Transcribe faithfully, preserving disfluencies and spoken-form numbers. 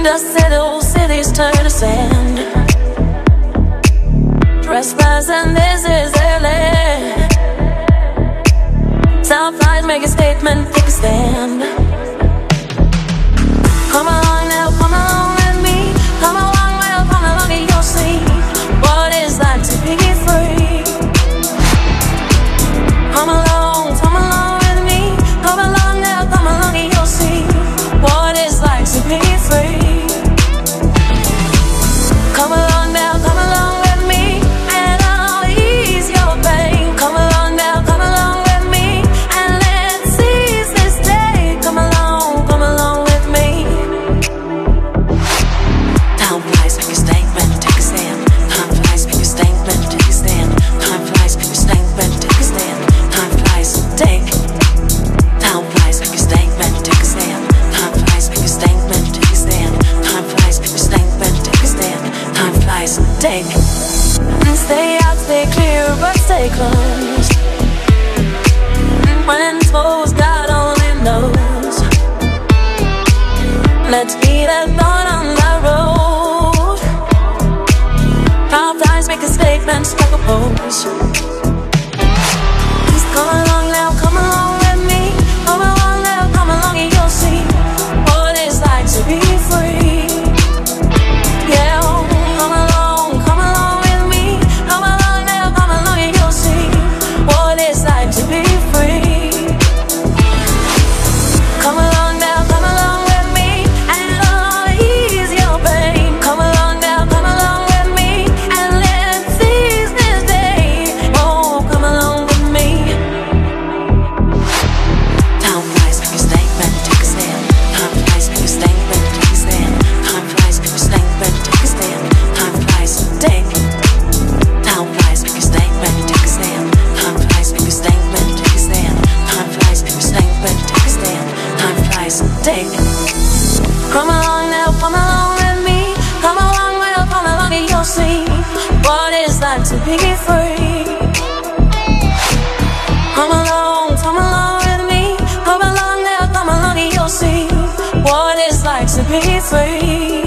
Dust settle, cities turn to sand. Trespass and this is their land. Sound flies, make a statement, take a stand. Come along now, come along with me. Come along, well, come along and you'll see what it's like to be free. Come along, come along with me. Come along now, come along and you'll see what it's like to be free. Come along now, come along with me, and I'll ease your pain. Come along now, come along with me, and let's seize this day. Come along, come along with me. Time flies, make a statement, take a stand. Time flies, make a statement, take a stand. Time flies, make a statement, take a stand. Time flies, take. Time flies, make a statement, take a stand. Time flies, make a statement, take a stand. Time flies, make a statement, take a stand. Time flies, take. Stay out, stay clear, but stay close. When it's foes, God only knows. Let's be that thought on the road. Time flies, make a statement, strike a pose. Just come along now, come along with me. Come along now, come along and you'll see what it's like to be free. Yeah, come along, come along with me. Come along now, come along and you'll see what it's like to be free. Come along now, come along with me, and I'll ease your pain. Come along now, come along with me, and let's seize this day. Oh, come along with me. Time flies, make a statement, take a stand. Time flies, make a statement, take a stand. Time flies, make a statement, take a stand. Time flies, take. Time flies, make a statement, take a stand. Time flies, make a statement, take a stand. Time flies, make a statement, take a stand. Time flies, take. Come along now, come along with me. Come along, well, come along and you'll see what it's like to be free. Come along, come along with me. Come along now, come along and you'll see what it's like to be free.